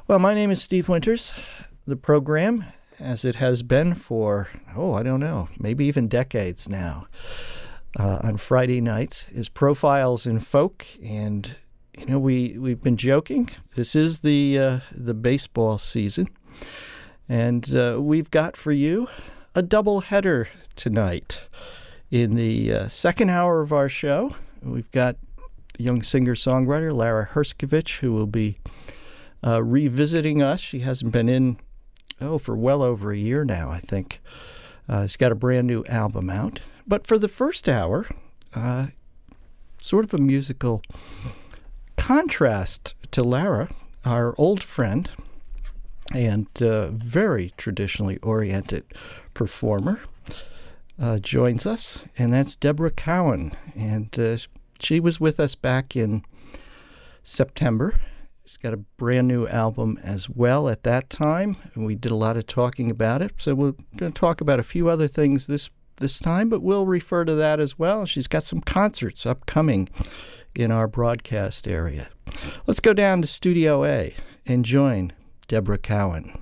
Well, my name is Steve Winters. The program, as it has been for, I don't know, maybe even decades now, on Friday nights, is Profiles in Folk. And, we've been joking. This is the baseball season. And we've got for you a double header tonight. In the second hour of our show, we've got young singer-songwriter Lara Herskovich, who will be revisiting us. She hasn't been in, for well over a year now, I think. She's got a brand new album out. But for the first hour, sort of a musical contrast to Lara, our old friend and very traditionally oriented performer, joins us, and that's Deborah Cowan. And she was with us back in September. She's got a brand new album as well at that time, and we did a lot of talking about it. So we're going to talk about a few other things this time, but we'll refer to that as well. She's got some concerts upcoming in our broadcast area. Let's go down to Studio A and join Deborah Cowan.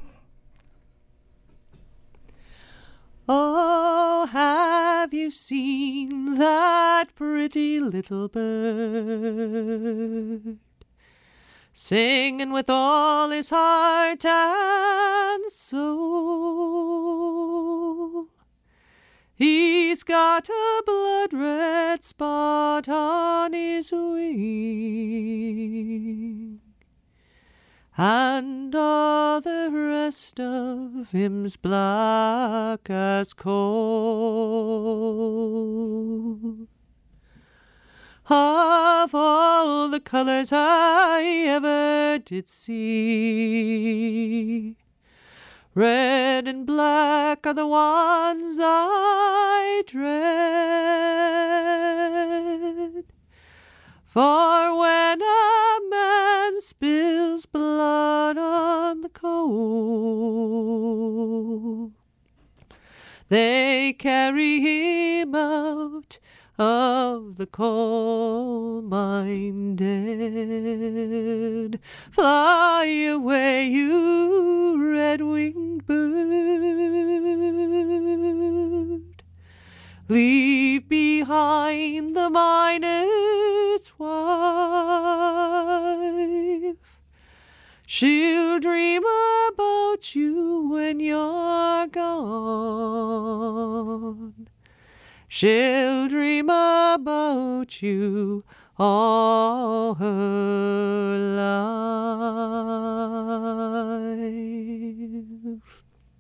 Oh, have you seen that pretty little bird, singing with all his heart and soul? He's got a blood-red spot on his wing, and all the rest of him's black as coal. Of all the colours I ever did see, red and black are the ones I dread. For when a man spills blood on the coal, they carry him out of the coal mine dead. Fly away, you red-winged bird. Leave behind the miner's wife. She'll dream about you when you're gone. She'll dream about you all her life.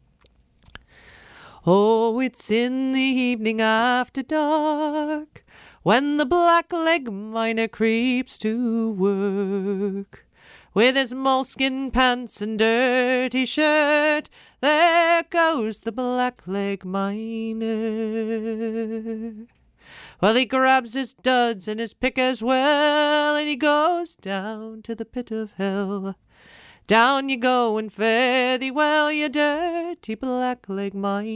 Oh, it's in the evening after dark, when the black-leg miner creeps to work. With his moleskin pants and dirty shirt, there goes the black-leg miner. Well, he grabs his duds and his pick as well, and he goes down to the pit of hell. Down you go and fare thee well, you dirty black-leg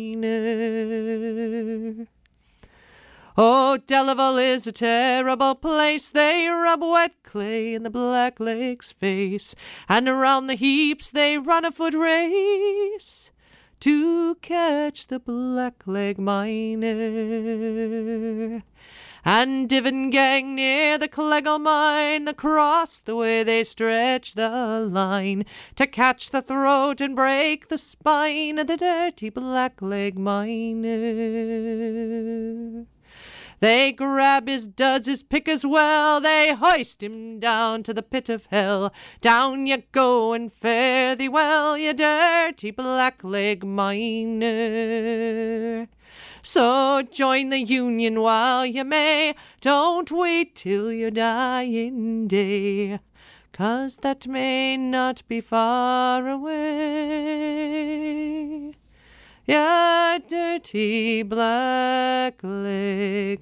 miner. Oh, Delaval is a terrible place. They rub wet clay in the blackleg's face, and around the heaps they run a foot race to catch the blackleg miner. And Divin gang near the Cleggal mine, across the way they stretch the line to catch the throat and break the spine of the dirty blackleg miner. They grab his duds, his pick as well, they hoist him down to the pit of hell. Down you go and fare thee well, you dirty blackleg miner. So join the union while you may, don't wait till your dying day, 'cause that may not be far away. Ya dirty blackleg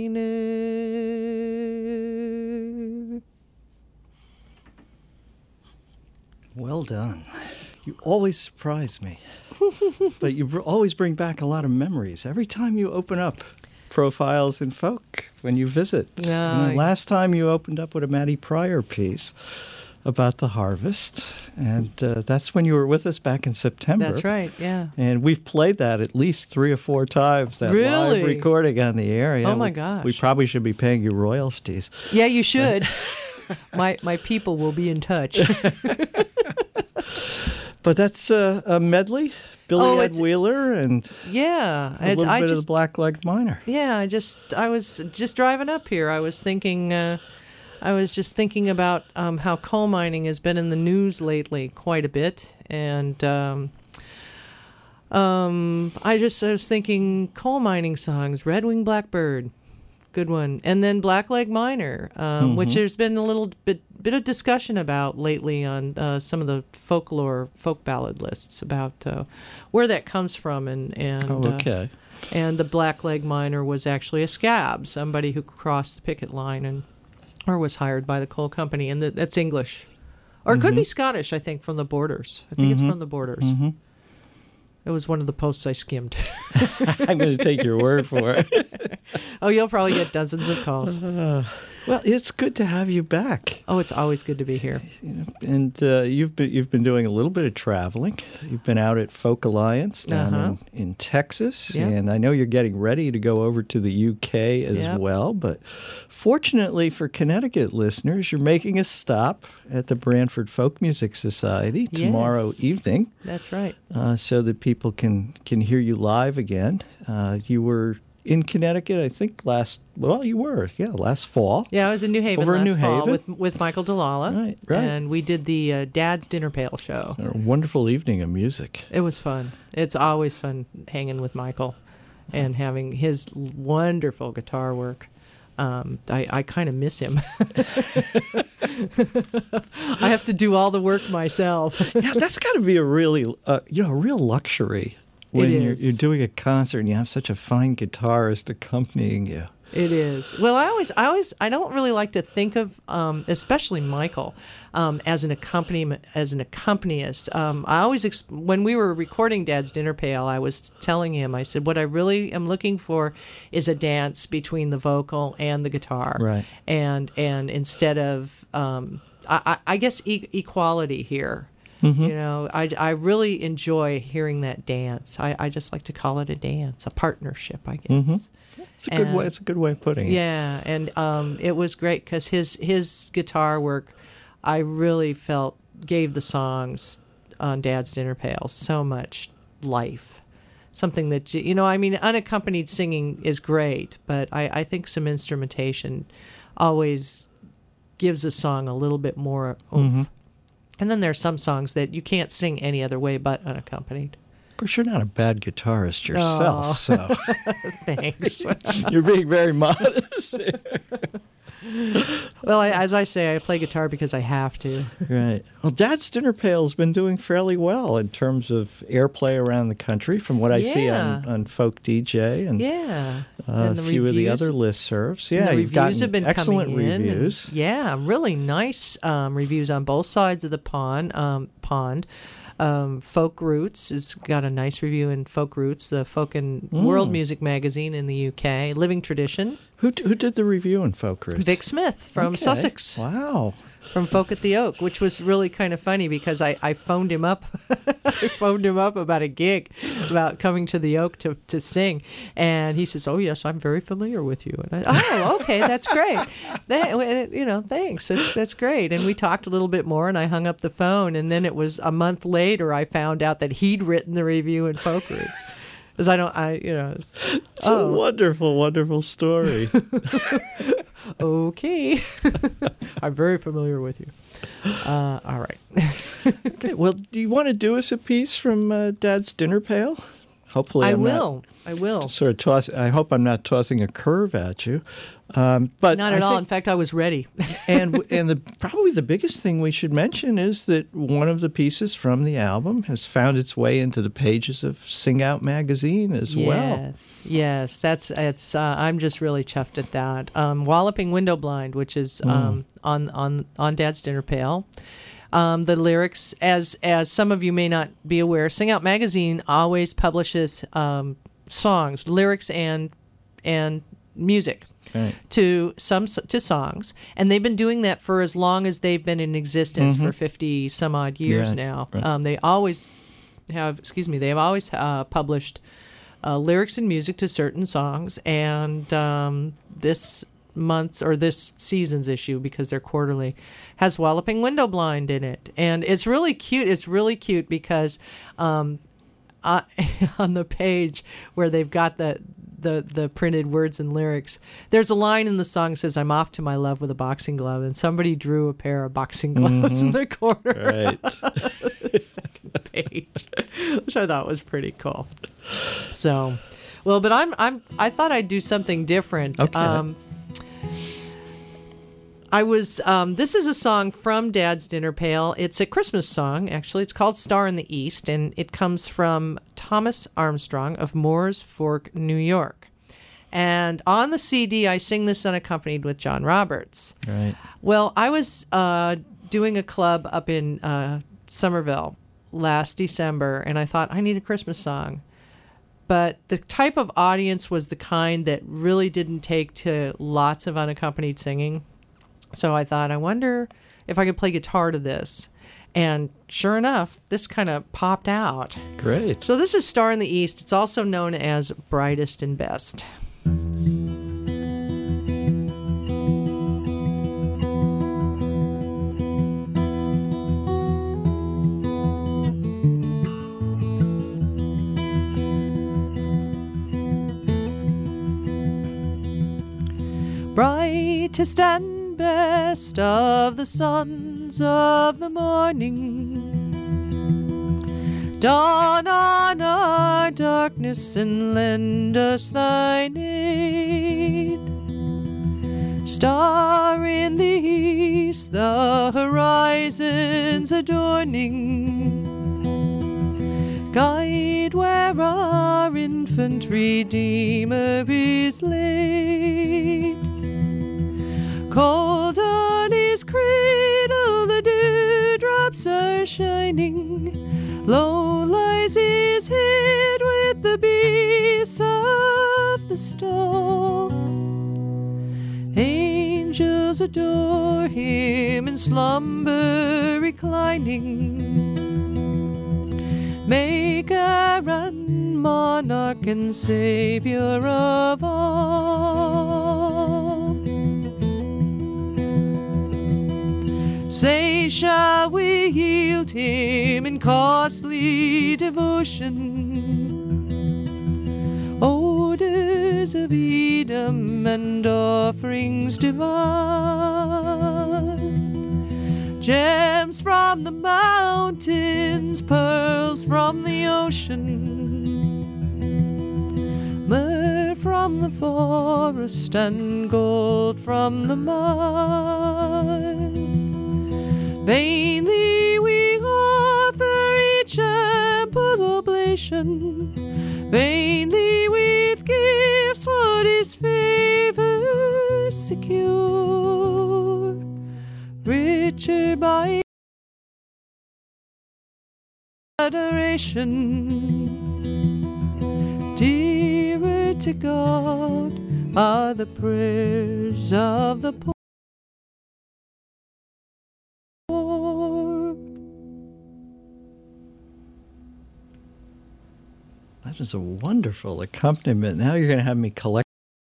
miner. Well done. You always surprise me. But you always bring back a lot of memories. Every time you open up Profiles in Folk when you visit. Last time you opened up with a Matty Pryor piece. about the harvest. And that's when you were with us back in September. That's right, yeah. And we've played that at least 3 or 4 times, that Really? live recording on the air. Yeah, Oh, my gosh. We probably should be paying you royalties. Yeah, you should. My people will be in touch. But that's a medley. Billy Ed Wheeler and yeah, a little bit of the Blackleg Miner. Yeah, I was just driving up here. I was thinking about how coal mining has been in the news lately quite a bit, and I was thinking coal mining songs, Red Wing Blackbird, good one, and then Blackleg Miner, which there's been a little bit of discussion about lately on some of the folk ballad lists about where that comes from, and okay. And the Blackleg Miner was actually a scab, somebody who crossed the picket line or was hired by the coal company, and that's English, or it could be Scottish. I think from the Borders. I think it's from the Borders. It was one of the posts I skimmed. I'm going to take your word for it. Oh, you'll probably get dozens of calls. Well, it's good to have you back. Oh, it's always good to be here. And you've been doing a little bit of traveling. You've been out at Folk Alliance down in Texas, and I know you're getting ready to go over to the UK as well. But fortunately for Connecticut listeners, you're making a stop at the Branford Folk Music Society tomorrow evening. That's right. So that people can hear you live again. You were in Connecticut, I think last fall. Yeah, I was in New Haven last fall with Michael Delala. Right. And we did the Dad's Dinner Pail show. A wonderful evening of music. It was fun. It's always fun hanging with Michael and having his wonderful guitar work. I kind of miss him. I have to do all the work myself. Yeah, that's got to be a real luxury. When you're doing a concert and you have such a fine guitarist accompanying you. It is. Well, I don't really like to think of, especially Michael, as an accompanist. I always, when we were recording Dad's Dinner Pail, I was telling him, I said, what I really am looking for is a dance between the vocal and the guitar. Right. And instead of, I guess, equality here. You know, I really enjoy hearing that dance. I just like to call it a dance, a partnership, I guess. It's a good way. It's a good way of putting it. Yeah, and it was great because his guitar work, I really felt gave the songs on Dad's Dinner Pail so much life. Something that unaccompanied singing is great, but I think some instrumentation always gives a song a little bit more oomph. And then there's some songs that you can't sing any other way but unaccompanied. Of course, you're not a bad guitarist yourself, so thanks. You're being very modest. Well, as I say, I play guitar because I have to. Right. Well, Dad's Dinner Pail's been doing fairly well in terms of airplay around the country, from what I see on Folk DJ and a few of the other listservs. Yeah, the you've gotten reviews have been excellent coming in. reviews. Really nice reviews on both sides of the pond. Folk Roots has got a nice review in Folk Roots, the folk and world music magazine in the UK. Living Tradition. Who did the review in Folk Roots? Vic Smith from Sussex. Wow. From Folk at the Oak, which was really kind of funny because I phoned him up. I phoned him up about a gig, about coming to the Oak to sing, and he says, "Oh yes, I'm very familiar with you." And okay, that's great. Thanks. That's great. And we talked a little bit more, and I hung up the phone. And then it was a month later I found out that he'd written the review in Folk Roots. Because It's a wonderful, wonderful story. Okay. I'm very familiar with you. All right. Okay. Well, do you want to do us a piece from Dad's Dinner Pail? Hopefully, I will. Sort of toss. I hope I'm not tossing a curve at you. But not at all. In fact, I was ready. and probably the biggest thing we should mention is that one of the pieces from the album has found its way into the pages of Sing Out magazine as well. Yes, I'm just really chuffed at that. Walloping Window Blind, which is on Dad's Dinner Pail. The lyrics, as some of you may not be aware, Sing Out magazine always publishes songs, lyrics, and music. to songs, and they've been doing that for as long as they've been in existence, for 50 some odd years now. Right. They always have published lyrics and music to certain songs, and this month's or this season's issue, because they're quarterly, has Walloping Window Blind in it, and it's really cute. It's really cute because on the page where they've got the printed words and lyrics, there's a line in the song that says, "I'm off to my love with a boxing glove," and somebody drew a pair of boxing gloves in the corner. Right. The second page, which I thought was pretty cool. So, well, but I thought I'd do something different. Okay. This is a song from Dad's Dinner Pail. It's a Christmas song, actually. It's called Star in the East, and it comes from Thomas Armstrong of Moores Fork, New York. And on the CD, I sing this unaccompanied with John Roberts. Right. Well, I was doing a club up in Somerville last December, and I thought, I need a Christmas song. But the type of audience was the kind that really didn't take to lots of unaccompanied singing. So I thought, I wonder if I could play guitar to this. And sure enough, this kind of popped out. Great. So this is Star in the East. It's also known as Brightest and Best. Brightest and best of the sons of the morning, dawn on our darkness and lend us thine aid. Star in the east, the horizons adorning, guide where our infant Redeemer is laid. Cold on his cradle the dewdrops are shining, low lies his head with the beasts of the stall. Angels adore him in slumber reclining, Maker and monarch and Savior of all. Say, shall we yield him in costly devotion odors of Edom and offerings divine, gems from the mountains, pearls from the ocean, myrrh from the forest and gold from the mine? Vainly we offer each ample oblation, vainly with gifts would his favor secure, richer by adoration, dearer to God are the prayers of the poor. That is a wonderful accompaniment. Now you're going to have me collect.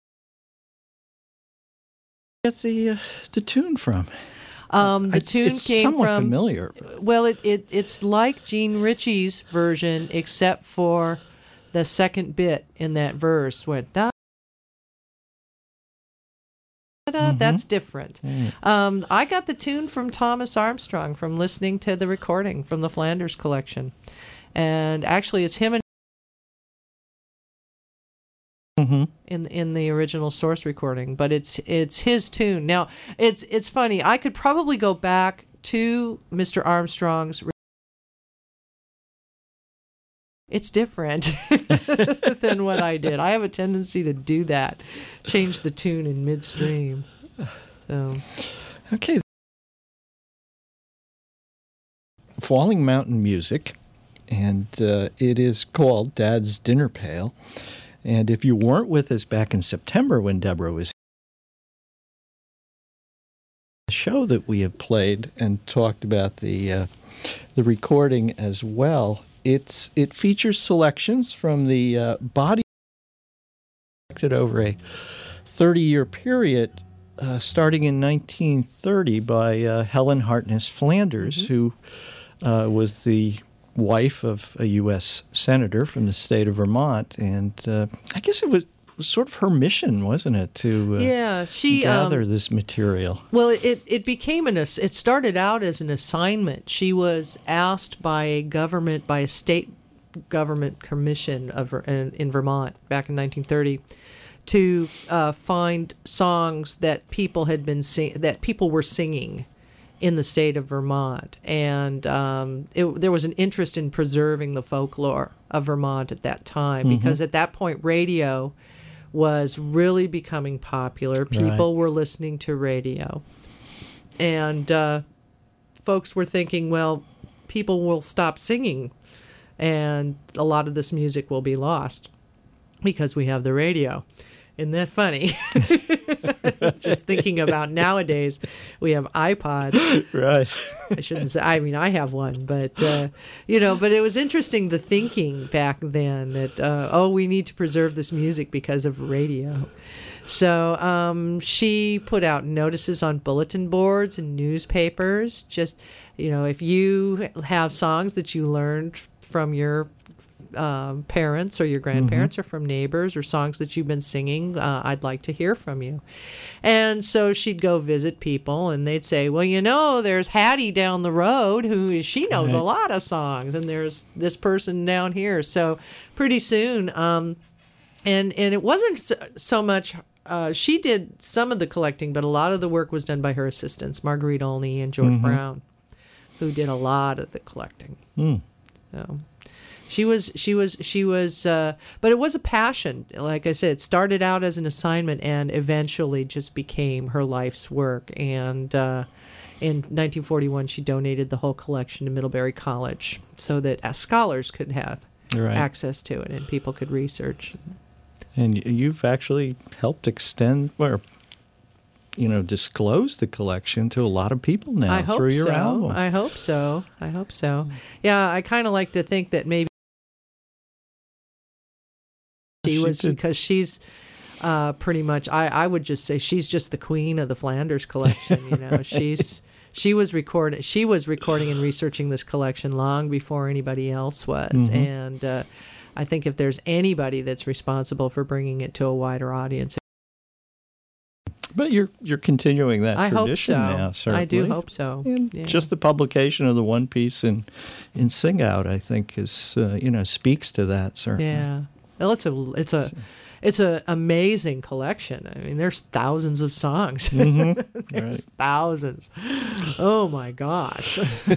Get the tune from. The tune it's came somewhat from. Familiar. Well, it's like Gene Ritchie's version, except for the second bit in that verse where da. That's different. I got the tune from Thomas Armstrong from listening to the recording from the Flanders collection, and actually it's him and in the original source recording, but it's his tune. Now it's funny. I could probably go back to Mr. Armstrong's. It's different than what I did. I have a tendency to do that, change the tune in midstream. So, okay. Falling Mountain Music, and it is called Dad's Dinner Pail. And if you weren't with us back in September when Deborah was show that we have played and talked about the recording as well. It features selections from the body over a 30-year period, starting in 1930 by Helen Hartness Flanders, who was the wife of a U.S. senator from the state of Vermont, and I guess it was sort of her mission, wasn't it, to she gather this material? Well, it became it started out as an assignment. She was asked by a state government commission in Vermont back in 1930 to find songs that people were singing in the state of Vermont, and there was an interest in preserving the folklore of Vermont at that time, because at that point radio was really becoming popular. People were listening to radio, and folks were thinking, well, people will stop singing, and a lot of this music will be lost because we have the radio. Isn't that funny? Just thinking about nowadays, we have iPods. Right. I shouldn't say. I mean, I have one, but but it was interesting, the thinking back then that we need to preserve this music because of radio. So she put out notices on bulletin boards and newspapers. Just if you have songs that you learned from your parents or your grandparents or from neighbors, or songs that you've been singing, I'd like to hear from you. And so she'd go visit people, and they'd say, well, there's Hattie down the road she knows a lot of songs, and there's this person down here. So pretty soon, and it wasn't so much, she did some of the collecting, but a lot of the work was done by her assistants, Marguerite Olney and George Brown, who did a lot of the collecting. So She was, but it was a passion. Like I said, it started out as an assignment and eventually just became her life's work. And in 1941, she donated the whole collection to Middlebury College so that scholars could have access to it and people could research. And you've actually helped extend or disclose the collection to a lot of people now through your album. I hope so. Yeah, I kind of like to think that maybe because she's pretty much, I would just say she's just the queen of the Flanders collection. She was recording and researching this collection long before anybody else was. And I think if there's anybody that's responsible for bringing it to a wider audience. But you're continuing that tradition now, now, certainly. I do hope so. And just the publication of the one piece in Sing Out, I think, is speaks to that, certainly. Yeah. Well, it's a amazing collection. I mean, there's thousands of songs. There's thousands. Oh my gosh.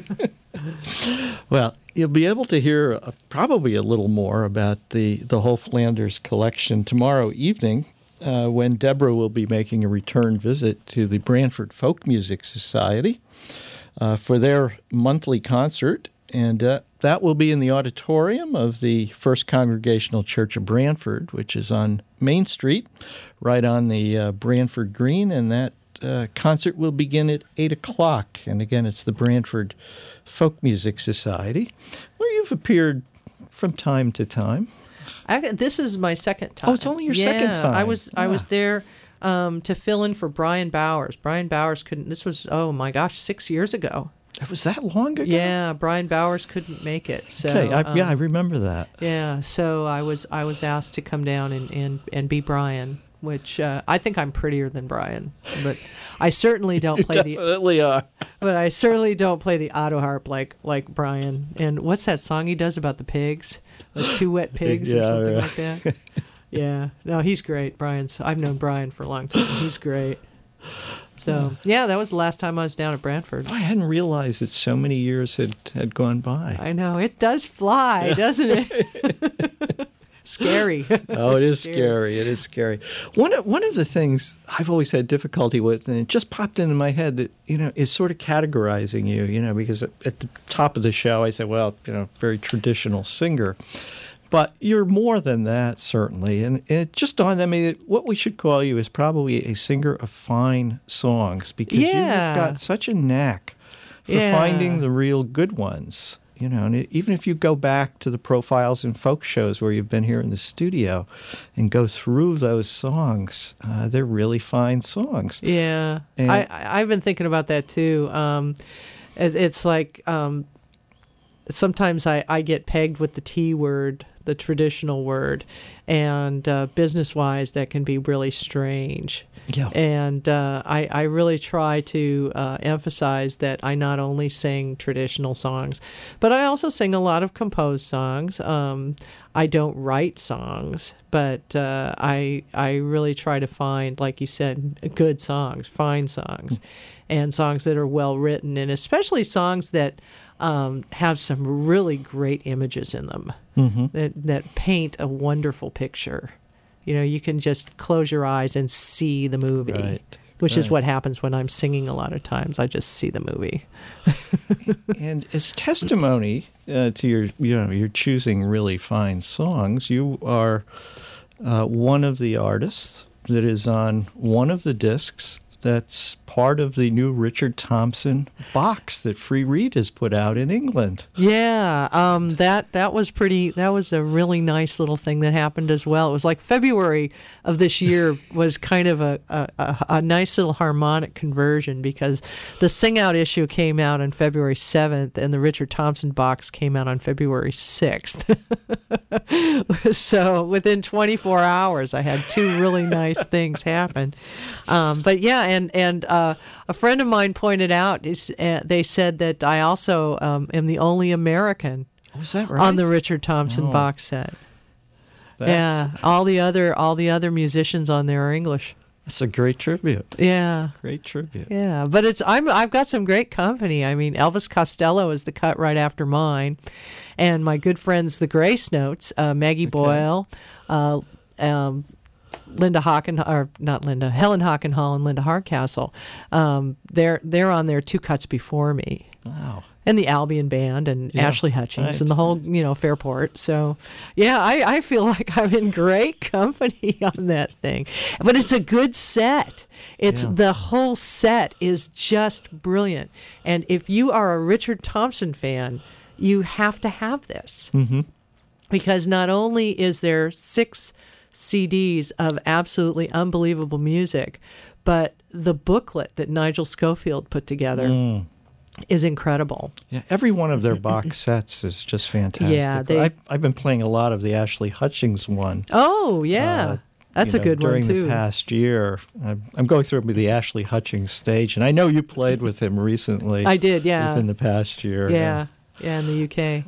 Well, you'll be able to hear probably a little more about the whole Flanders collection tomorrow evening, when Deborah will be making a return visit to the Branford Folk Music Society for their monthly concert. And that will be in the auditorium of the First Congregational Church of Branford, which is on Main Street, right on the Branford Green. And that concert will begin at 8 o'clock. And again, it's the Branford Folk Music Society, where you've appeared from time to time. This is my second time. Oh, it's only your second time. I was there to fill in for Brian Bowers. Brian Bowers couldn't. This was 6 years ago. It was that long ago? Yeah, Brian Bowers couldn't make it. So, okay, I remember that. Yeah, so I was asked to come down and be Brian, which I think I'm prettier than Brian, but I certainly don't play definitely are. But I certainly don't play the auto harp like Brian. And what's that song he does about the pigs? Like Two Wet Pigs or something like that? Yeah. No, he's great. I've known Brian for a long time. He's great. So, yeah, that was the last time I was down at Branford. I hadn't realized that so many years had gone by. I know. It does fly, doesn't it? Scary. Oh, it is scary. It is scary. One of the things I've always had difficulty with, and it just popped into my head, that is sort of categorizing you, because at the top of the show I said, well, very traditional singer. But you're more than that, certainly. And it just dawned on me that what we should call you is probably a singer of fine songs, because you've got such a knack for finding the real good ones. You know, and even if you go back to the Profiles in Folk shows where you've been here in the studio and go through those songs, they're really fine songs. Yeah. And I've been thinking about that too. It's like sometimes I get pegged with the T word, the traditional word, and business-wise that can be really strange. Yeah. And I really try to emphasize that I not only sing traditional songs, but I also sing a lot of composed songs. I don't write songs, but I really try to find, like you said, good songs, fine songs, and songs that are well written, and especially songs that have some really great images in them, that paint a wonderful picture. You know, you can just close your eyes and see the movie, which is what happens when I'm singing a lot of times. I just see the movie. And as testimony to your choosing really fine songs, you are one of the artists that is on one of the discs that's part of the new Richard Thompson box that Free Reed has put out in England. Yeah, that was a really nice little thing that happened as well. It was like February of this year was kind of a nice little harmonic conversion, because the Sing Out issue came out on February 7th and the Richard Thompson box came out on February 6th. So within 24 hours, I had two really nice things happen. But yeah, and a friend of mine pointed out, they said that I also am the only American on the Richard Thompson box set. Yeah, all the other musicians on there are English. That's a great tribute. Yeah, great tribute. Yeah, but I've got some great company. I mean, Elvis Costello is the cut right after mine, and my good friends, the Grace Notes, Maggie Boyle. Helen Hockenhall and Linda Hardcastle. They're on there two cuts before me. Wow. And the Albion Band and Ashley Hutchings and the whole, Fairport. So, yeah, I feel like I'm in great company on that thing. But it's a good set. The whole set is just brilliant. And if you are a Richard Thompson fan, you have to have this. Mm-hmm. Because not only is there 6 CDs of absolutely unbelievable music, but the booklet that Nigel Schofield put together is incredible. Yeah, every one of their box sets is just fantastic. Yeah, I've been playing a lot of the Ashley Hutchings one. Oh, yeah. That's a good one, too. During the past year. I'm going through the Ashley Hutchings stage, and I know you played with him recently. I did, yeah. Within the past year. Yeah, in the UK.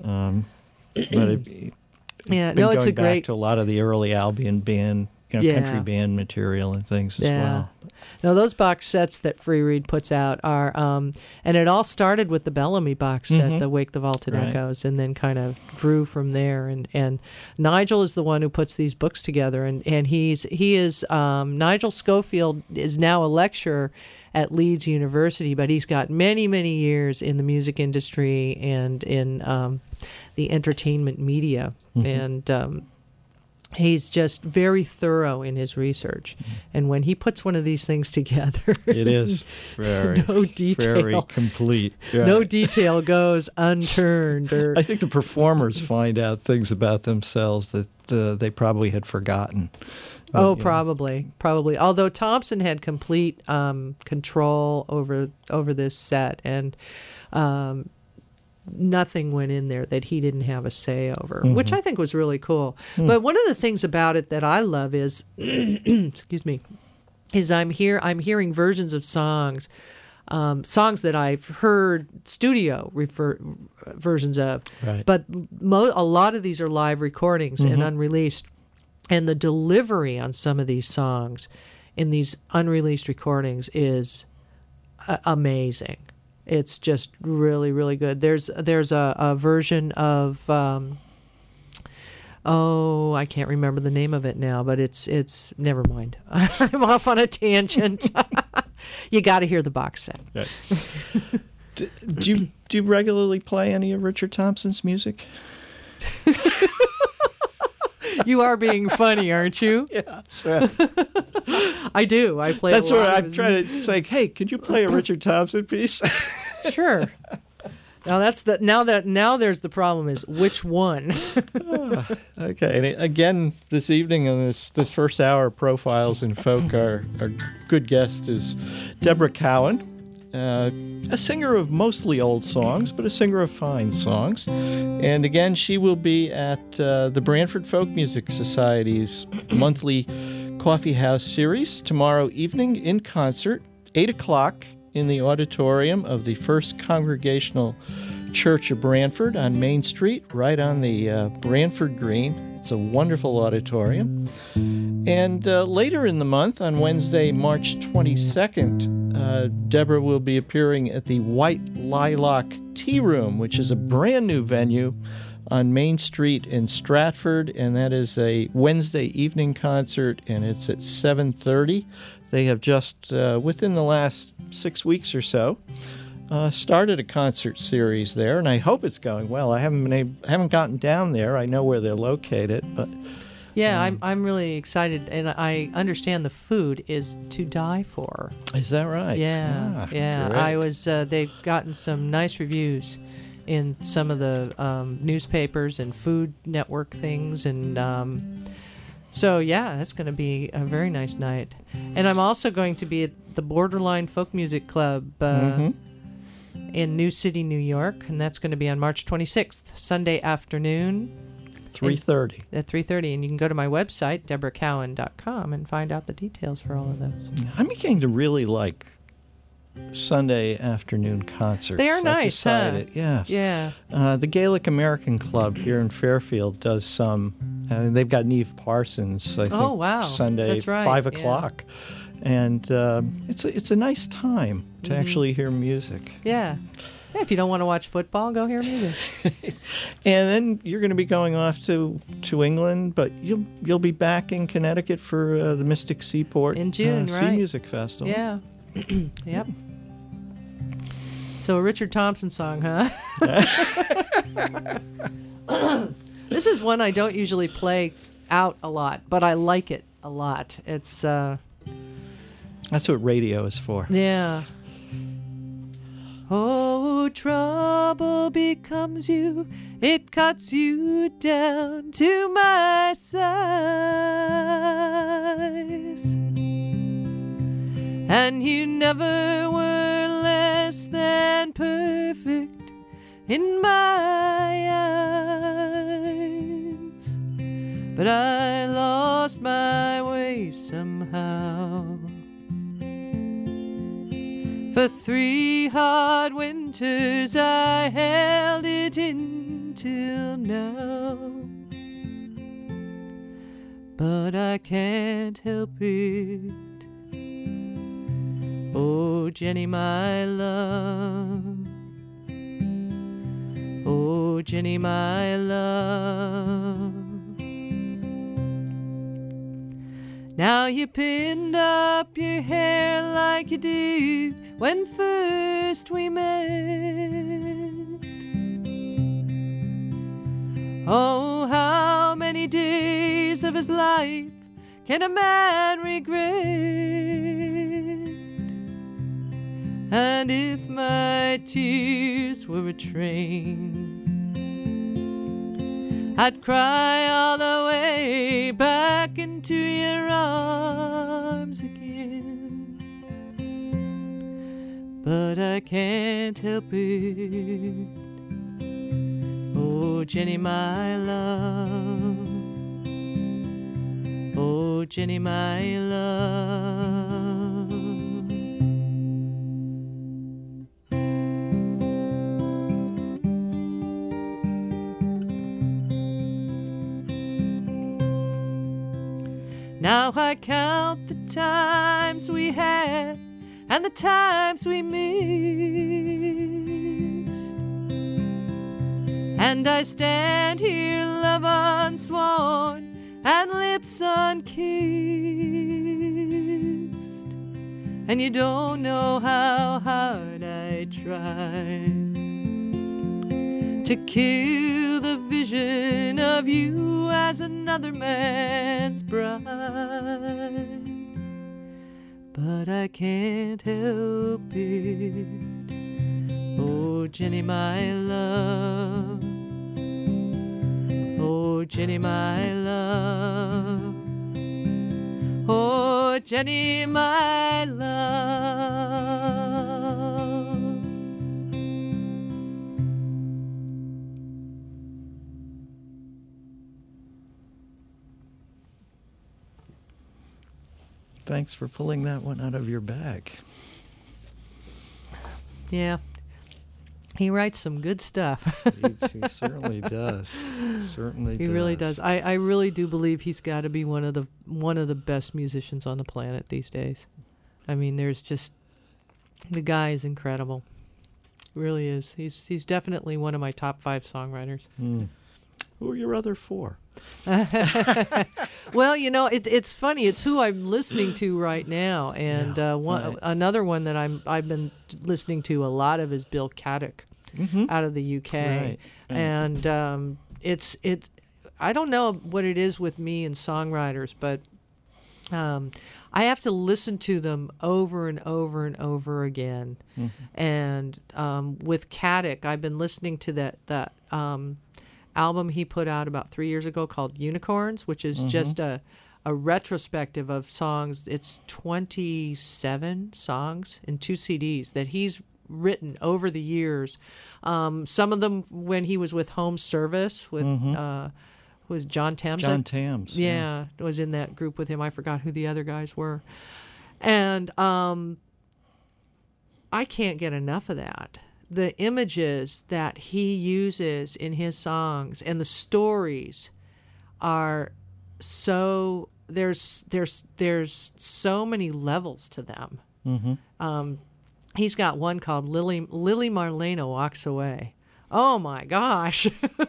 It's back to a lot of the early Albion Band, country band material and things as well. No, those box sets that Free Reed puts out are, and it all started with the Bellamy box set, the Wake the Vaulted Echoes, and then kind of grew from there. And Nigel is the one who puts these books together, and Nigel Schofield is now a lecturer at Leeds University, but he's got many, many years in the music industry and in the entertainment media. And he's just very thorough in his research. And when he puts one of these things together, it is very complete. Yeah. No detail goes unturned. I think the performers find out things about themselves that they probably had forgotten. Probably. Although Thompson had complete control over this set, and nothing went in there that he didn't have a say over, which I think was really cool. But one of the things about it that I love is, excuse me, is I'm hearing versions of songs that I've heard studio versions of, but a lot of these are live recordings and unreleased. And the delivery on some of these songs in these unreleased recordings is amazing. It's just really, really good. There's a version of I can't remember the name of it now, but it's never mind. I'm off on a tangent. You got to hear the box set. Right. Do you regularly play any of Richard Thompson's music? You are being funny, aren't you? Yeah, that's right. I do. I play. That's a lot what of I'm his trying to say. Hey, could you play a Richard Thompson piece? Sure. Now that's the now there's the problem is which one? Okay, and again this evening on this first hour of Profiles in Folk, our good guest is Deborah Cowan, a singer of mostly old songs, but a singer of fine songs. And again, she will be at the Branford Folk Music Society's monthly Coffee House series tomorrow evening in concert, 8 o'clock in the auditorium of the First Congregational Church of Branford on Main Street, right on the Branford Green. It's a wonderful auditorium. And later in the month, on Wednesday, March 22nd, Deborah will be appearing at the White Lilac Tea Room, which is a brand new venue on Main Street in Stratford, and that is a Wednesday evening concert, and it's at 7:30. They have just, within the last 6 weeks or so, started a concert series there, and I hope it's going well. I haven't gotten down there. I know where they're located, but Yeah, I'm really excited, and I understand the food is to die for. Is that right? Yeah, yeah. Great. I was. They've gotten some nice reviews in some of the newspapers and Food Network things, and so yeah, that's going to be a very nice night. And I'm also going to be at the Borderline Folk Music Club in New City, New York, and that's going to be on March 26th, Sunday afternoon. 3:30. At 3:30, and you can go to my website, deborahcowan.com, and find out the details for all of those. I'm beginning to really like Sunday afternoon concerts. They are I've nice, huh? decided, yes. Yeah. The Gaelic American Club here in Fairfield does some, and they've got Neve Parsons, I think, Oh, wow. Sunday, That's right, 5 yeah. o'clock. And it's a nice time to actually hear music. Yeah. Yeah, if you don't want to watch football, go hear music. And then you're going to be going off to England, but you'll be back in Connecticut for the Mystic Seaport In June, Sea right. Music Festival. Yeah. Yep. So a Richard Thompson song, huh? This is one I don't usually play out a lot, but I like it a lot. It's That's what radio is for. yeah. Oh, trouble becomes you, it cuts you down to my size. And you never were less than perfect in my eyes. But I lost my way somehow. For 3 hard winters I held it until now. But I can't help it. Oh, Jenny, my love. Oh, Jenny, my love. Now you pinned up your hair like you did when first we met. Oh, how many days of his life can a man regret? And if my tears were a train, I'd cry all the way back into your arms again. But I can't help it. Oh, Jenny, my love. Oh, Jenny, my love. Now I count the times we had and the times we missed, and I stand here, love unsworn and lips unkissed, and you don't know how hard I tried to kill the vision of you as a night another man's bride. But I can't help it. Oh, Jenny, my love. Oh, Jenny, my love. Oh, Jenny, my love. Thanks for pulling that one out of your bag. Yeah. He writes some good stuff. He certainly does. Certainly He really does. I really do believe he's got to be one of the best musicians on the planet these days. I mean, there's just, the guy is incredible. Really is. He's definitely one of my top 5 songwriters. Who are your other 4? Well, you know, it's funny. It's who I'm listening to right now, and another one that I've been listening to a lot of is Bill Caddick out of the UK, Right. and I don't know what it is with me and songwriters, but I have to listen to them over and over and over again. And with Caddick, I've been listening to that album he put out about 3 years ago called Unicorns, which is just a retrospective of songs. It's 27 songs in 2 CDs that he's written over the years. Some of them when he was with Home Service with was John Thames. John Thames. Yeah, was in that group with him. I forgot who the other guys were. And I can't get enough of that. The images that he uses in his songs and the stories are so there's so many levels to them. He's got one called Lily Marlena Walks Away. Oh my gosh.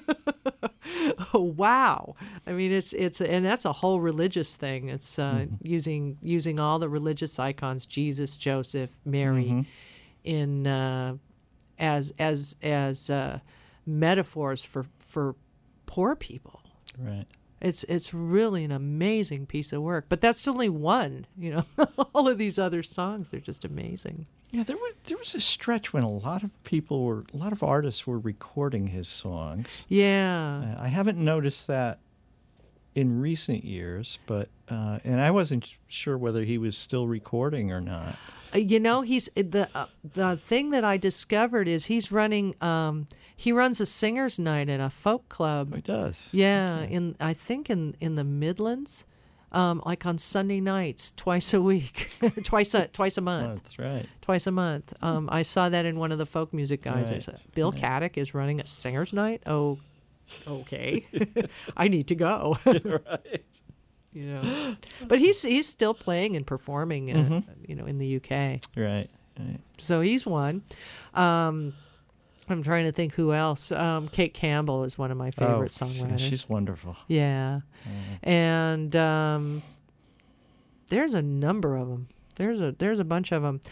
Oh, wow. I mean, it's and that's a whole religious thing. It's using all the religious icons, Jesus, Joseph, Mary, in as metaphors for poor people. Right. It's really an amazing piece of work. But that's only one, you know. All of these other songs, they're just amazing. Yeah, there was a stretch when a lot of artists were recording his songs. Yeah. I haven't noticed that in recent years, but and I wasn't sure whether he was still recording or not. You know, he's the thing that I discovered is he's running. He runs a singers' night at a folk club. He does. Yeah, I think in the Midlands, like on Sunday nights, twice a week, twice a month. That's right. Twice a month. I saw that in one of the folk music guys. I said, Bill Caddick is running a singers' night. Oh, okay. I need to go. Right. You know, but he's still playing and performing, you know, in the UK. Right. So he's one. I'm trying to think who else. Kate Campbell is one of my favorite songwriters. She's wonderful. Yeah, and there's a number of them. There's a bunch of them.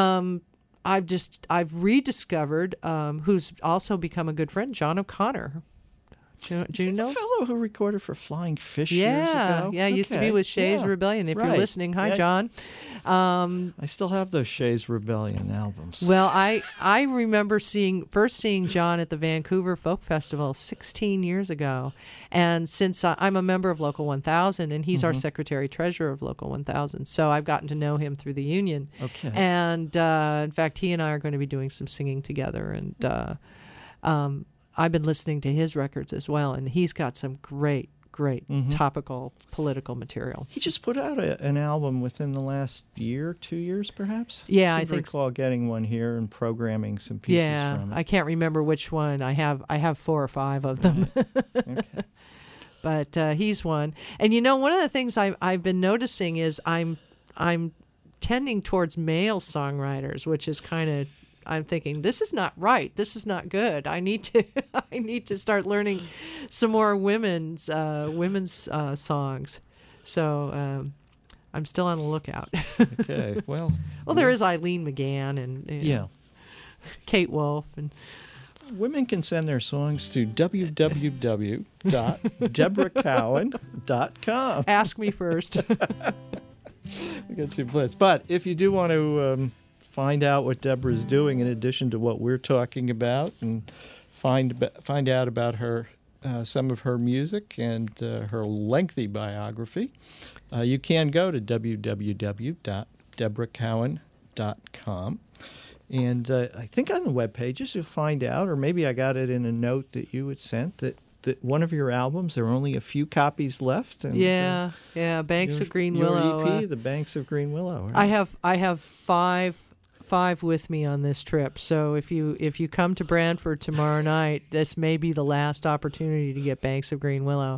I've rediscovered who's also become a good friend, John O'Connor. Do you know? The fellow who recorded for Flying Fish years ago? Yeah, used to be with Shays Rebellion. If you're listening, hi, John. I still have those Shays Rebellion albums. Well, I remember first seeing John at the Vancouver Folk Festival 16 years ago. And since I'm a member of Local 1000, and he's our secretary-treasurer of Local 1000, so I've gotten to know him through the union. Okay. And, in fact, he and I are going to be doing some singing together. And I've been listening to his records as well, and he's got some great topical political material. He just put out an album within the last year, 2 years, perhaps? Yeah, I think recall getting one here and programming some pieces from it. I can't remember which one. I have 4 or 5 of them. Okay. But he's one. And you know, one of the things I've been noticing is I'm tending towards male songwriters, which is kind of, I'm thinking, this is not right. This is not good. I need to start learning some more women's songs. So I'm still on the lookout. Okay. Well, there is Eileen McGann and Kate Wolf and women can send their songs to www.deborahcowan.com. Ask me first. We got you blitzed. But if you do want to find out what Deborah's doing in addition to what we're talking about, and find out about her, some of her music and her lengthy biography, you can go to www.deborahcowan.com. And I think on the web pages you'll find out, or maybe I got it in a note that you had sent, that one of your albums, there are only a few copies left. And, yeah, Banks of Green Willow. Your EP, The Banks of Green Willow. Right? I have five with me on this trip. So if you come to Brantford tomorrow night, this may be the last opportunity to get Banks of Green Willow.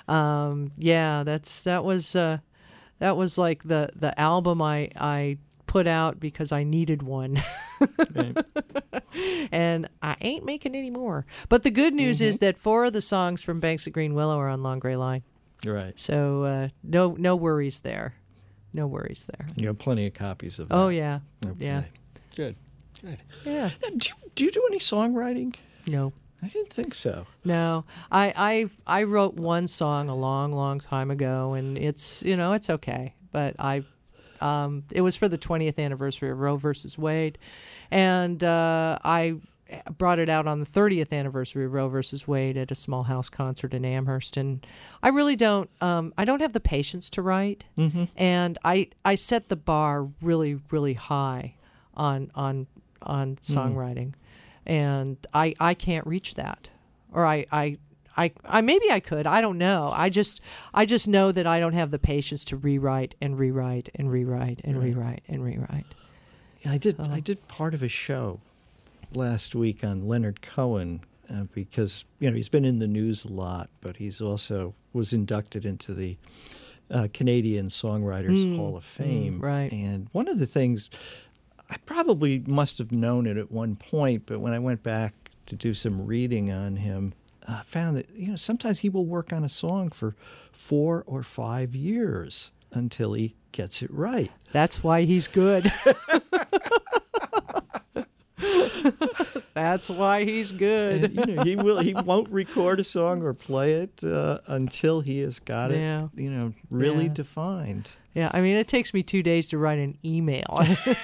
That was like the album I put out because I needed one. Right. And I ain't making any more. But the good news is that 4 of the songs from Banks of Green Willow are on Long Gray Line. Right. So no worries there. No worries there. You have plenty of copies of that. Oh, yeah. Okay. Yeah. Good. Yeah. Now, do you do any songwriting? No. I didn't think so. No. I wrote one song a long time ago, and it's okay. But it was for the 20th anniversary of Roe versus Wade, and I brought it out on the 30th anniversary of Roe versus Wade at a small house concert in Amherst. And I really don't have the patience to write, and I set the bar really, really high on songwriting, and I can't reach that, or I maybe I could. I don't know. I just know that I don't have the patience to rewrite and rewrite and rewrite and rewrite and rewrite. Yeah, I did part of a show last week on Leonard Cohen because he's been in the news a lot, but he's also was inducted into the Canadian Songwriters Hall of Fame. Right. And one of the things I probably must have known it at one point, but when I went back to do some reading on him, I found that sometimes he will work on a song for 4 or 5 years until he gets it right. That's why he's good. That's why he's good. And, he won't record a song or play it until he has got it really defined. Yeah, I mean, it takes me 2 days to write an email.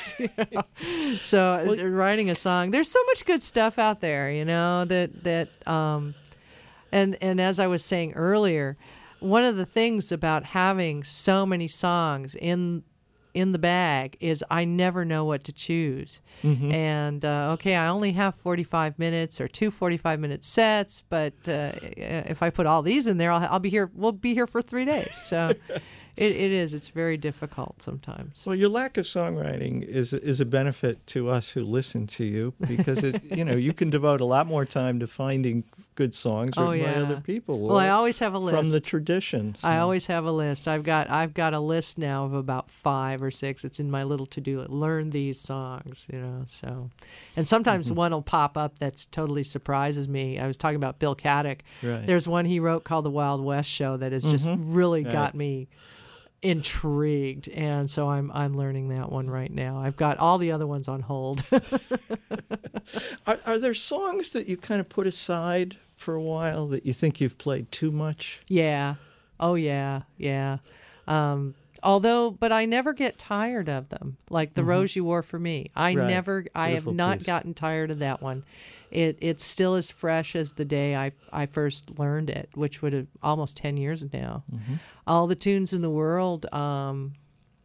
So writing a song, there's so much good stuff out there, that and as I was saying earlier, one of the things about having so many songs in the bag is I never know what to choose. And I only have 45 minutes or 2 45-minute sets, but if I put all these in there, I'll be here. We'll be here for 3 days. So it's very difficult sometimes. Well, your lack of songwriting is a benefit to us who listen to you because you can devote a lot more time to finding good songs written by other people. Well, I always have a list from the traditions. I always have a list. I've got a list now of about 5 or 6. It's in my little to-do. Learn these songs, So, and sometimes one will pop up that's totally surprises me. I was talking about Bill Caddick. Right. There's one he wrote called The Wild West Show that has just really got me intrigued, and so I'm learning that one right now. I've got all the other ones on hold. Are there songs that you kind of put aside for a while that you think you've played too much? Yeah. Oh yeah. But I never get tired of them. Like The Rose You Wore for Me. I have not gotten tired of that one. It's still as fresh as the day I first learned it, which would have almost 10 years now. All the Tunes in the World, I'm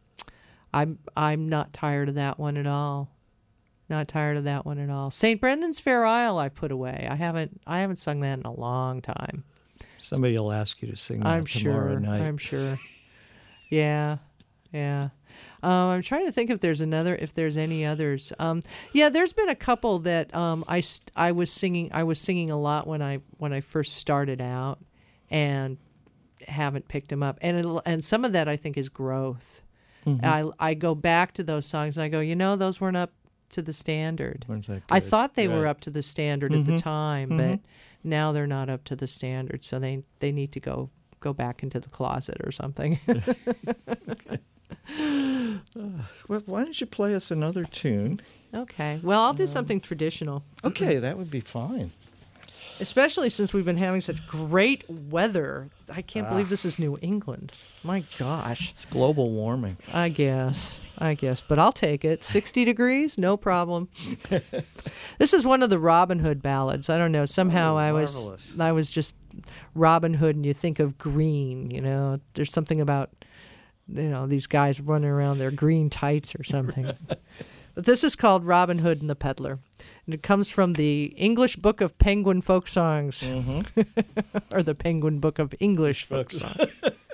not tired of that one at all. Not tired of that one at all. St. Brendan's Fair Isle I put away. I haven't sung that in a long time. Somebody will ask you to sing that tomorrow night. I'm sure. Yeah. I'm trying to think if there's any others. There's been a couple that I was singing a lot when I first started out, and haven't picked them up. And some of that I think is growth. I go back to those songs and I go, those weren't up to the standard. I thought they were up to the standard at the time, but now they're not up to the standard. So they need to go back into the closet or something. Okay. Well, why don't you play us another tune? Okay. Well, I'll do something traditional. Okay, that would be fine. Especially since we've been having such great weather. I can't believe this is New England. My gosh. It's global warming. I guess. But I'll take it. 60 degrees, no problem. This is one of the Robin Hood ballads. I don't know. Somehow I was just Robin Hood, and you think of green. You know, there's something about these guys running around their green tights or something. But this is called Robin Hood and the Peddler. And it comes from the English Book of Penguin Folk Songs. Or the Penguin Book of English Folk Songs.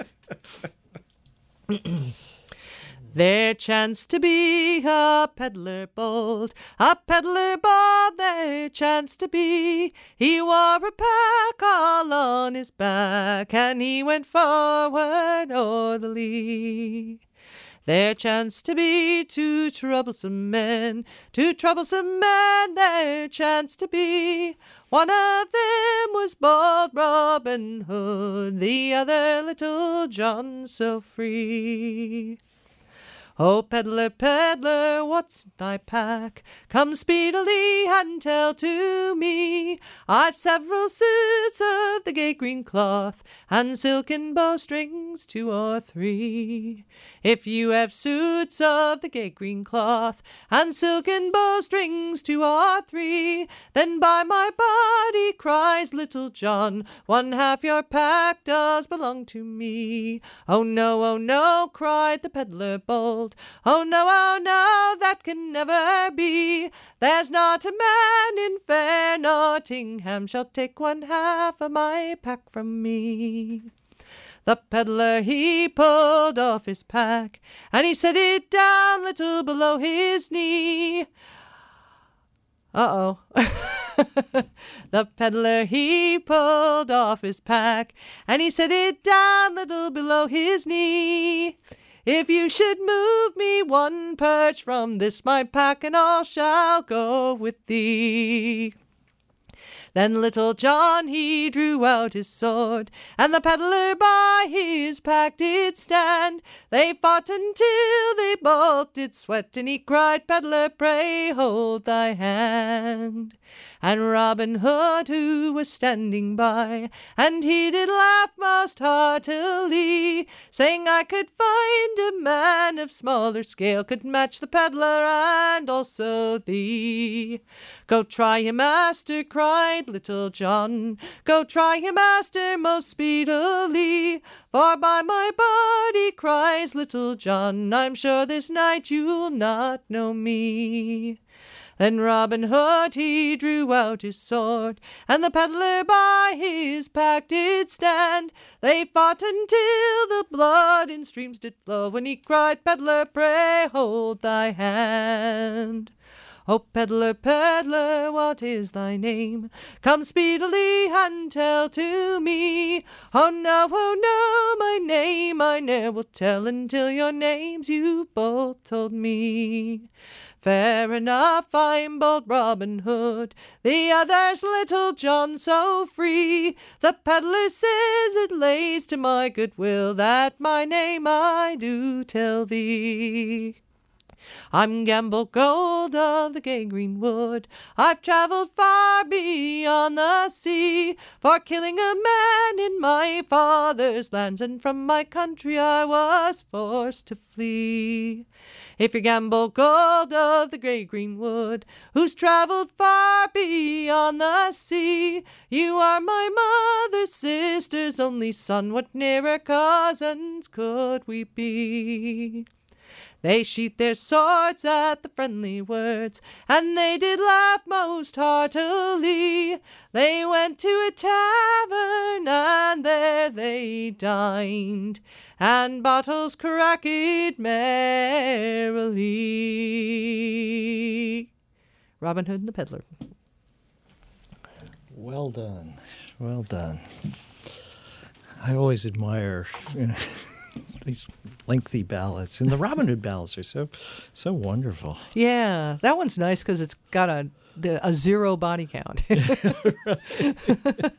There chanced to be a peddler bold, there chanced to be. He wore a pack all on his back, and he went forward o'er the lea. There chanced to be two troublesome men, there chanced to be. One of them was bold Robin Hood, the other Little John so free. Oh, peddler, peddler, what's thy pack? Come speedily and tell to me. I've several suits of the gay green cloth, and silken bowstrings 2 or 3. If you have suits of the gay green cloth, and silken bowstrings 2 or 3, then by my body, cries Little John, 1/2 your pack does belong to me. Oh no, cried the peddler bold. Oh no, that can never be. There's not a man in fair Nottingham shall take 1/2 of my pack from me. The peddler, he pulled off his pack, and he set it down little below his knee. Uh-oh. The peddler, he pulled off his pack, and he set it down little below his knee. If you should move me 1 perch from this my pack, and all shall go with thee. Then Little John, he drew out his sword, and the peddler by his pack did stand. They fought until they both did sweat, and he cried, Peddler, pray hold thy hand. And Robin Hood, who was standing by, and he did laugh most heartily, saying, I could find a man of smaller scale could match the peddler and also thee. Go try him, master, cried Little John. Go try him, master, most speedily. For by my body, cries Little John, I'm sure this night you'll not know me. Then Robin Hood, he drew out his sword, and the peddler by his pack did stand. They fought until the blood in streams did flow, when he cried, Peddler, pray hold thy hand. Oh, peddler, peddler, what is thy name? Come speedily and tell to me. Oh no, my name I ne'er will tell until your names you both told me. Fair enough, I'm bold Robin Hood, the other's Little John so free. The peddler says it lays to my good will that my name I do tell thee. I'm Gamble Gold of the gay green wood. I've travelled far beyond the sea, for killing a man in my father's lands, and from my country I was forced to flee. If you're Gamble Gold of the gray green wood, who's travelled far beyond the sea, you are my mother's sister's only son. What nearer cousins could we be? They sheathed their swords at the friendly words, and they did laugh most heartily. They went to a tavern, and there they dined, and bottles cracked merrily. Robin Hood and the Peddler. Well done. Well done. I always admire these lengthy ballads, and the Robin Hood ballads are so wonderful. Yeah, that one's nice because it's got a 0 body count.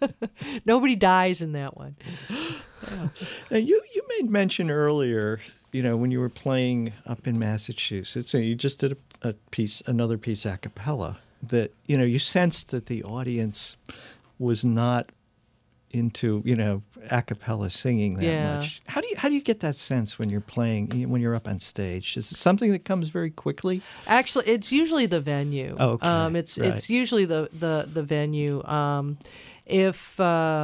Nobody dies in that one. Yeah. Now you made mention earlier, when you were playing up in Massachusetts, and you just did another piece a cappella, that, you sensed that the audience was not into, a cappella singing that much. How do you get that sense when you're playing, when you're up on stage? Is it something that comes very quickly? Actually, it's usually the venue. Oh, okay. It's usually the venue. If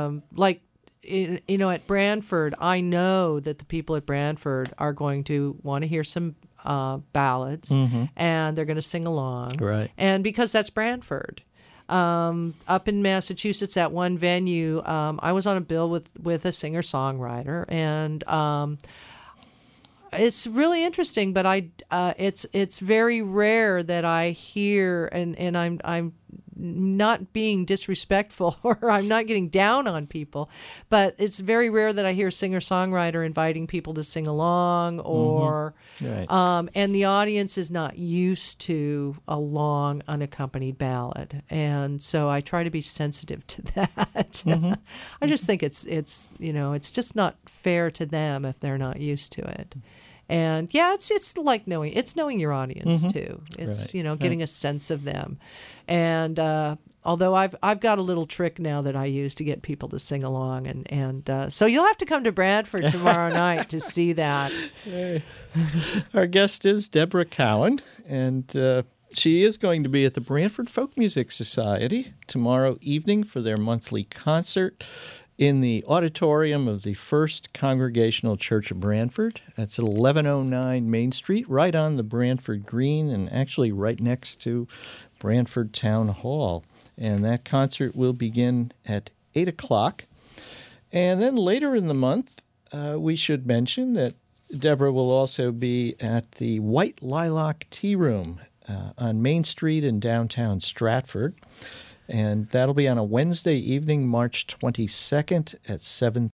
at Branford, I know that the people at Branford are going to want to hear some ballads, and they're going to sing along. Right. And because that's Branford. Up in Massachusetts at one venue, I was on a bill with a singer-songwriter, and it's really interesting, but it's very rare that I hear, and I'm not being disrespectful or I'm not getting down on people, but it's very rare that I hear a singer-songwriter inviting people to sing along, or Right. And the audience is not used to a long unaccompanied ballad, and so I try to be sensitive to that. I just think it's just not fair to them if they're not used to it. And it's like knowing your audience too. It's Right. getting a sense of them. And although I've got a little trick now that I use to get people to sing along, and so you'll have to come to Bradford tomorrow night to see that. Our guest is Deborah Cowan, and she is going to be at the Branford Folk Music Society tomorrow evening for their monthly concert in the auditorium of the First Congregational Church of Branford. That's at 1109 Main Street, right on the Branford Green, and actually right next to Branford Town Hall. And that concert will begin at 8 o'clock. And then later in the month, we should mention that Deborah will also be at the White Lilac Tea Room on Main Street in downtown Stratford. And that'll be on a Wednesday evening, March 22nd at 7.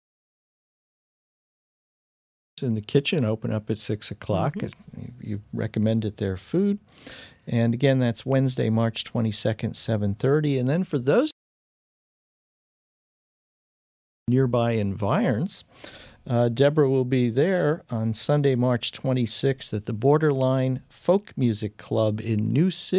In the kitchen, open up at 6 o'clock. You recommended their food. And again, that's Wednesday, March 22nd, 7:30. And then for those nearby environs, Deborah will be there on Sunday, March 26th at the Borderline Folk Music Club in New City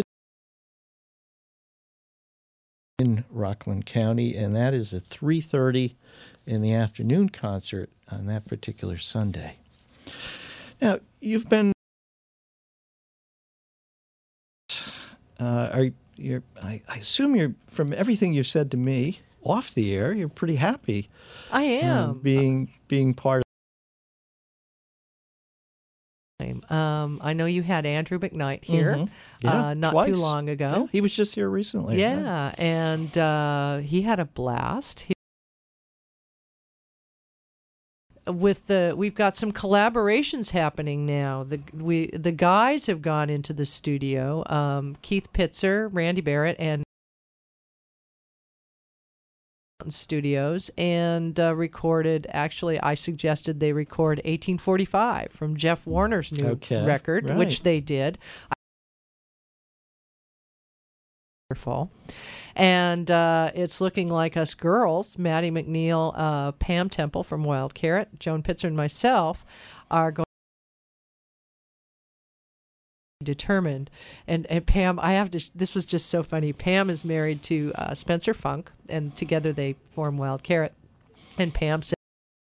in Rockland County, and that is a 3:30 in the afternoon concert on that particular Sunday. Now, you've been I assume you're, from everything you've said to me off the air, you're pretty happy. I am being part of. I know you had Andrew McKnight here not twice. too long ago. Yeah, he was just here recently. Yeah, right? And he had a blast. We've got some collaborations happening now. The guys have gone into the studio. Keith Pitzer, Randy Barrett, and Studios, and recorded. Actually, I suggested they record 1845 from Jeff Warner's new record, right. which they did. Wonderful. And it's looking like us girls, Maddie McNeil, Pam Temple from Wild Carrot, Joan Pitzer, and myself are going determined. And Pam, this was just so funny. Pam is married to Spencer Funk, and together they form Wild Carrot. And Pam said,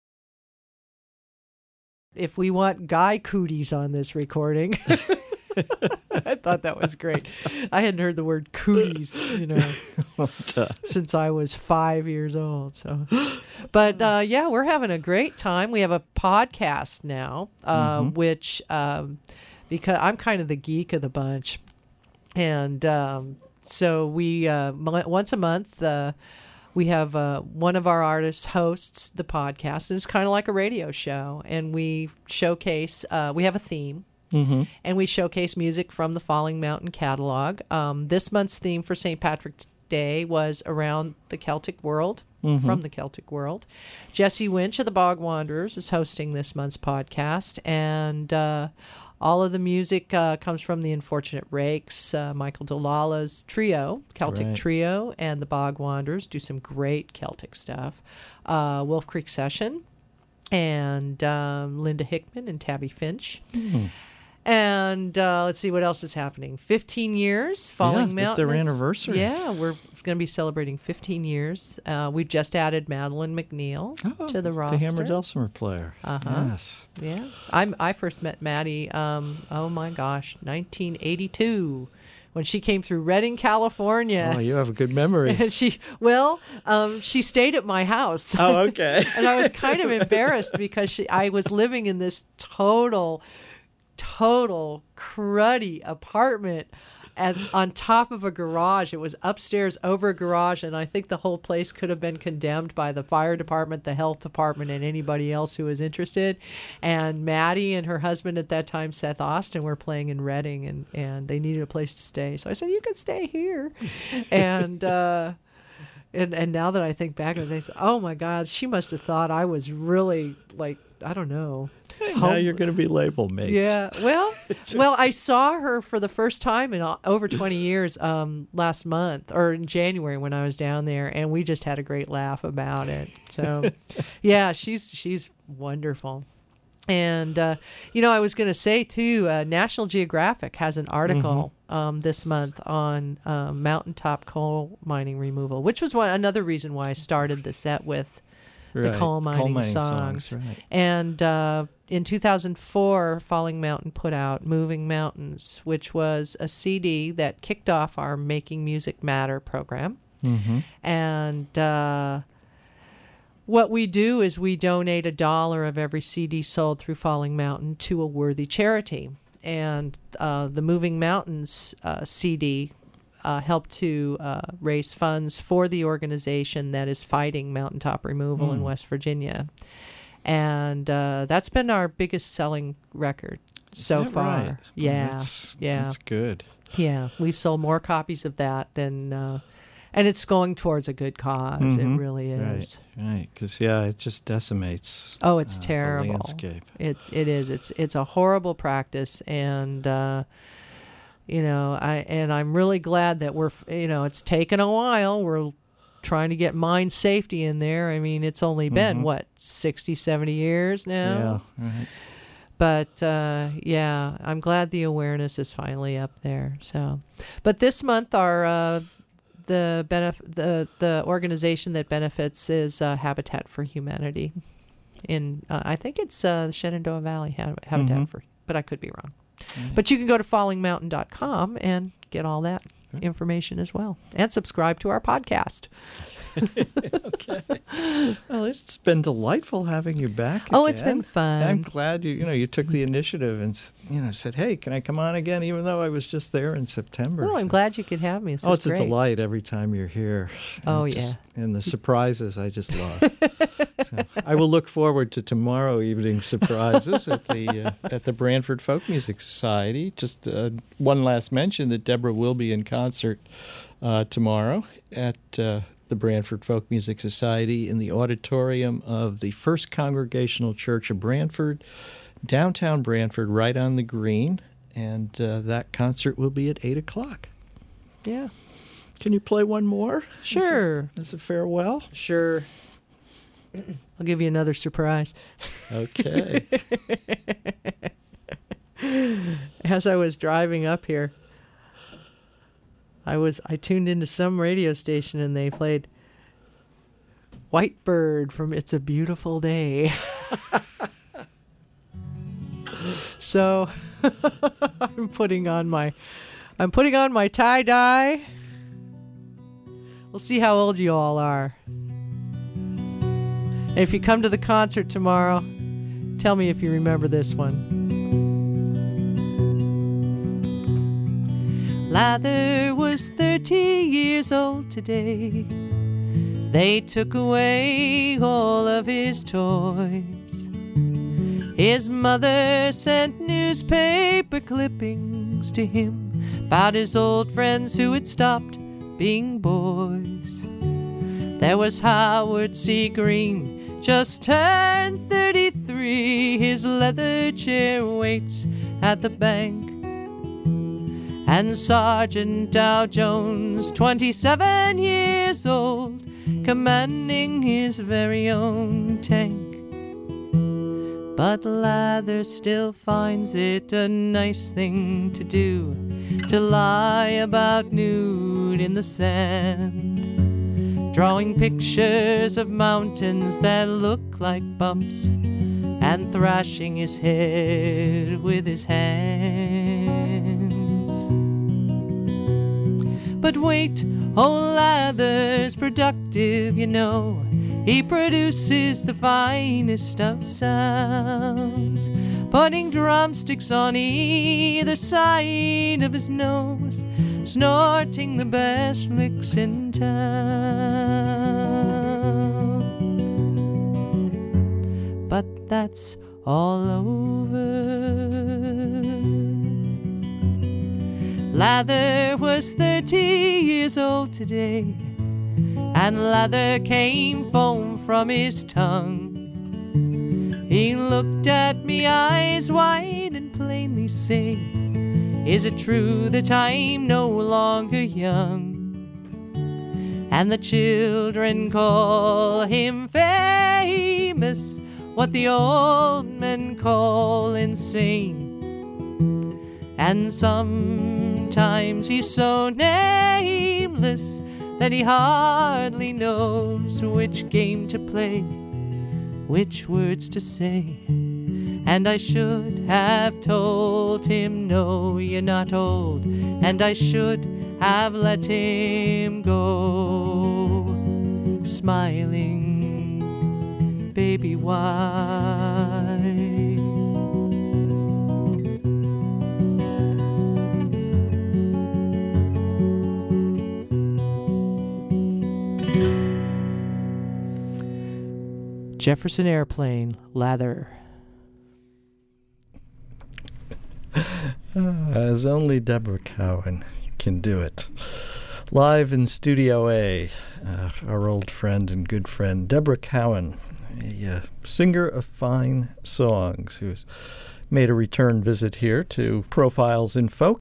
if we want guy cooties on this recording. I thought that was great. I hadn't heard the word cooties, since I was 5 years old. So, but we're having a great time. We have a podcast now, which because I'm kind of the geek of the bunch, and so we once a month we have one of our artists hosts the podcast, and it's kind of like a radio show, and we showcase. We have a theme. And we showcase music from the Falling Mountain catalog. This month's theme for St. Patrick's Day was around the Celtic world, from the Celtic world. Jesse Winch of the Bog Wanderers is hosting this month's podcast, and all of the music comes from the Unfortunate Rakes, Michael Delala's trio, Celtic trio, and the Bog Wanderers do some great Celtic stuff. Wolf Creek Session. and Linda Hickman and Tabby Finch. And let's see what else is happening. 15 years, Falling Mountain. That's their anniversary. Yeah, we're going to be celebrating 15 years. We've just added Madeline McNeil to the roster. The hammer dulcimer player. Yes. Yeah. I first met Maddie, oh my gosh, 1982. When she came through Redding, California. Oh, you have a good memory. And she stayed at my house. Oh, okay. And I was kind of embarrassed because I was living in this total cruddy apartment and on top of a garage. It was upstairs over a garage, and I think the whole place could have been condemned by the fire department, the health department, and anybody else who was interested. And Maddie and her husband at that time, Seth Austin, were playing in Redding, and they needed a place to stay. So I said, you can stay here. And and now that I think back, they say, oh my God, she must have thought I was really like, I don't know. Hey, now you're going to be labeled mates. Yeah. Well, I saw her for the first time in over 20 years last month, or in January when I was down there, and we just had a great laugh about it. So, yeah, she's wonderful. And, I was going to say, too, National Geographic has an article this month on mountaintop coal mining removal, which was another reason why I started the set with the coal mining songs. Right. And in 2004, Falling Mountain put out Moving Mountains, which was a CD that kicked off our Making Music Matter program. And what we do is we donate $1 of every CD sold through Falling Mountain to a worthy charity. And the Moving Mountains CD helped to raise funds for the organization that is fighting mountaintop removal in West Virginia. And that's been our biggest selling record so far. Right? Yeah. That's good. Yeah. We've sold more copies of that than... and it's going towards a good cause. It really is. Right. Because, it just decimates Oh, it's terrible. the landscape. It is. It's a horrible practice. And... I'm really glad that it's taken a while. We're trying to get mine safety in there. I mean, it's only been, 60, 70 years now? Yeah, right. But, I'm glad the awareness is finally up there. So, but this month, our the organization that benefits is Habitat for Humanity. I think it's Shenandoah Valley Habitat for, but I could be wrong. But you can go to fallingmountain.com and get all that information as well. And subscribe to our podcast. Okay. Well, it's been delightful having you back again. Oh, it's been fun. I'm glad you took the initiative and said, hey, can I come on again, even though I was just there in September. Well, I'm glad you could have me. It's great. a delight every time you're here. Oh, And the surprises I just love. So I will look forward to tomorrow evening's surprises at the Branford Folk Music Society. Just one last mention that Deborah will be in concert tomorrow at the Branford Folk Music Society in the auditorium of the First Congregational Church of Branford, downtown Branford, right on the green. And that concert will be at 8 o'clock. Yeah. Can you play one more? Sure. As a farewell? Sure. I'll give you another surprise. Okay. As I was driving up here, I tuned into some radio station and they played White Bird from It's a Beautiful Day. So I'm putting on my tie-dye. We'll see how old you all are. And if you come to the concert tomorrow, tell me if you remember this one. Lather was 30 years old today. They took away all of his toys. His mother sent newspaper clippings to him about his old friends who had stopped being boys. There was Howard C. Green, just turned 33. His leather chair waits at the bank. And Sergeant Dow Jones, 27 years old, commanding his very own tank. But Lather still finds it a nice thing to do, to lie about nude in the sand, drawing pictures of mountains that look like bumps, and thrashing his head with his hands. But wait, old Lather's productive, you know. He produces the finest of sounds, putting drumsticks on either side of his nose, snorting the best licks in town. But that's all over. Lather was 30 years old today, and lather came foam from his tongue. He looked at me, eyes wide, and plainly say, "Is it true that I'm no longer young?" And the children call him famous, what the old men call insane. And sometimes he's so nameless that he hardly knows which game to play, which words to say. And I should have told him, no, you're not old, and I should have let him go, smiling, baby, why? Jefferson Airplane, Lather. As only Deborah Cowan can do it. Live in Studio A, our old friend and good friend, Deborah Cowan, a singer of fine songs, who's made a return visit here to Profiles in Folk.